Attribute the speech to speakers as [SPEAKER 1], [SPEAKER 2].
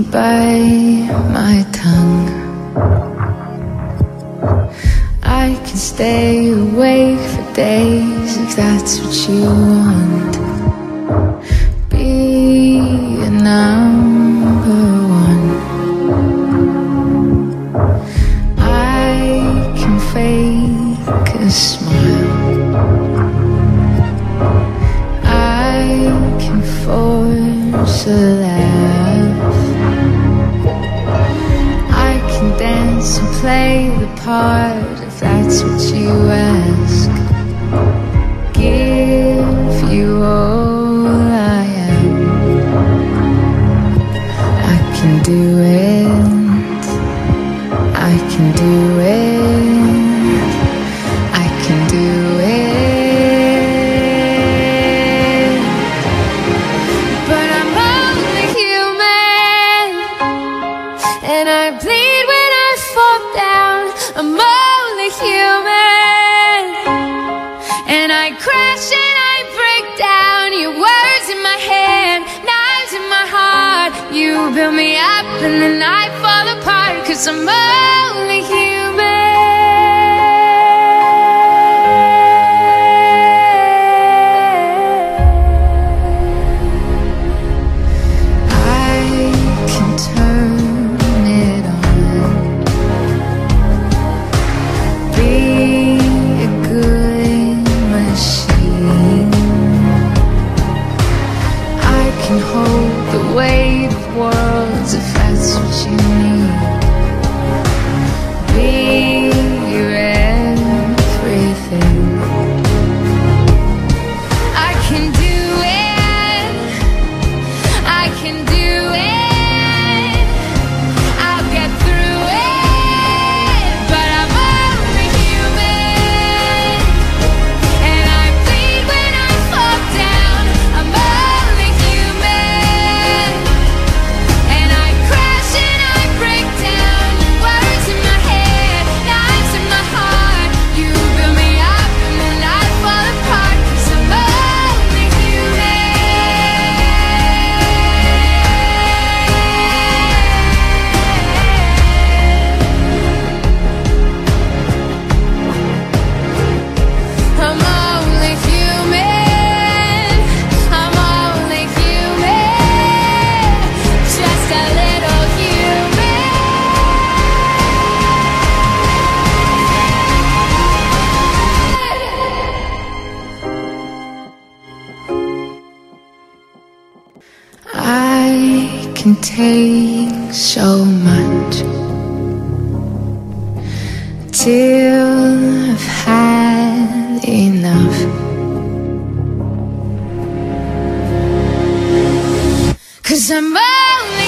[SPEAKER 1] bite my tongue. I can stay awake for days if that's what you want. Be a number one. I can fake a smile. I can force a laugh. I can dance and play the part if that's what you ask. Give you all I am. I can do it. I can do it. I can do it. But I'm only human, and I bleed when I fall down. I'm only human, and I crash and I break down. Your words in my head, knives in my heart. You build me up and then I fall apart, 'cause I'm only human. I can turn it on. Be a good machine. I can hold the weight of worlds if that's what you need. Be your everything. I can do it. I can do it. I'll get through it. But I'm only human, and I bleed when I fall down. I'm only human, and I crash and I break down. Words in my head, knives in my heart. You build me up and then I fall apart, 'cause I'm only I'm only human. I'm only human. Just a little human. I can take so much till I've had enough. 'Cause I'm only